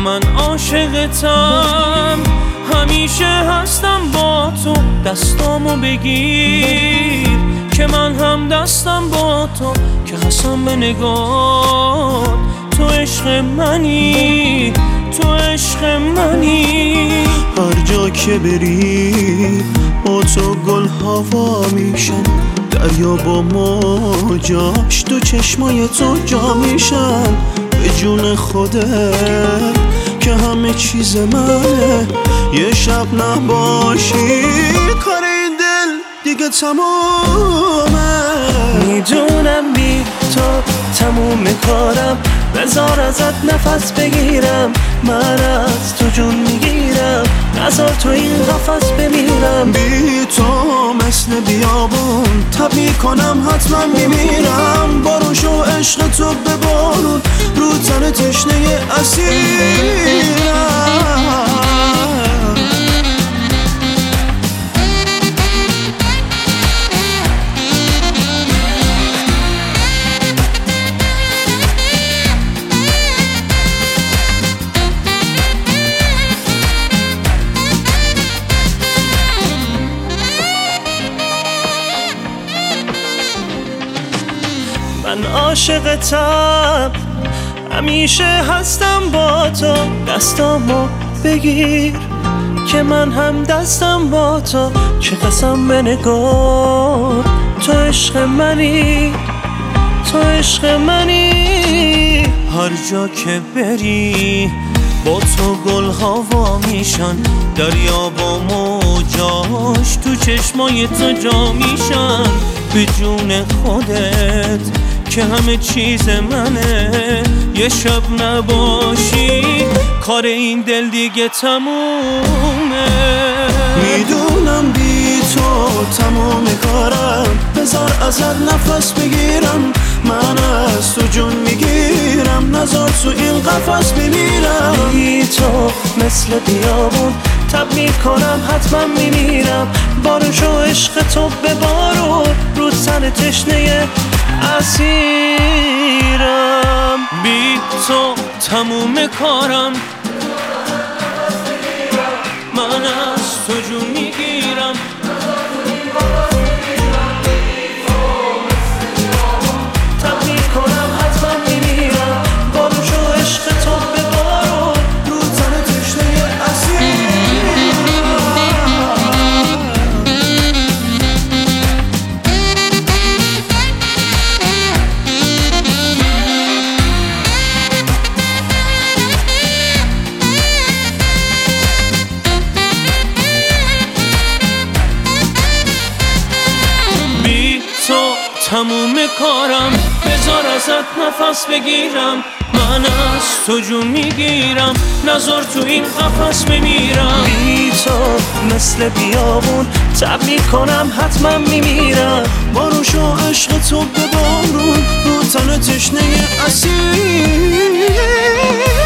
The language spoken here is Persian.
من عاشقتم، همیشه هستم با تو، دستامو بگیر که من هم دستم با تو، که قسم به نگاه تو عشق منی، تو عشق منی. هر جا که بری با تو گل هوا میشن، دریا با موجاش تو چشمای تو جا میشن. به جون خودت که همه چیز منه، یه شب نباشی کار این دل دیگه تمومه. میدونم بی تو تموم کارم، بذار ازت نفس بگیرم، من از تو جون میگیرم، نذار تو این قفس بمیرم. بی تو مثل بیابون تب میکنم حتما میمیرم. بارون شو عشق تو به بارون، رو تن تشنه اسیرم. من عاشقتم، همیشه هستم با تو، دستامو بگیر که من هم دستم با تو، که قسم به نگاه تو عشق منی، تو عشق منی. هر جا که بری با تو گل هوا میشن، دریا با موجاش تو چشمای تو جا میشن. به جون خودت که همه چیز منه، یه شب نباشی کار این دل دیگه تمومه. میدونم بی تو تمام کارم، بذار ازت نفس بگیرم، من از تو جون میگیرم، نذار تو این قفس بمیرم. بی تو مثل بیابون تب میکنم حتما میمیرم، بارون شو عشق تو به بارون، رو تن تشنه اسیرم. بی تو تموم کارم، من از تو جون میگیرم، تب میکنم حتما میمیرم، بارون شو عشق تو به بارون، رو تن تشنه اسیرم. تموم کارم، بذار ازت نفس بگیرم، من از تو جون میگیرم، نذار تو این قفس بمیرم. بی تو مثل بیابون تب میکنم حتما میمیرم، بارون شو عشق تو به بارون، رو تن تشنه اسیر.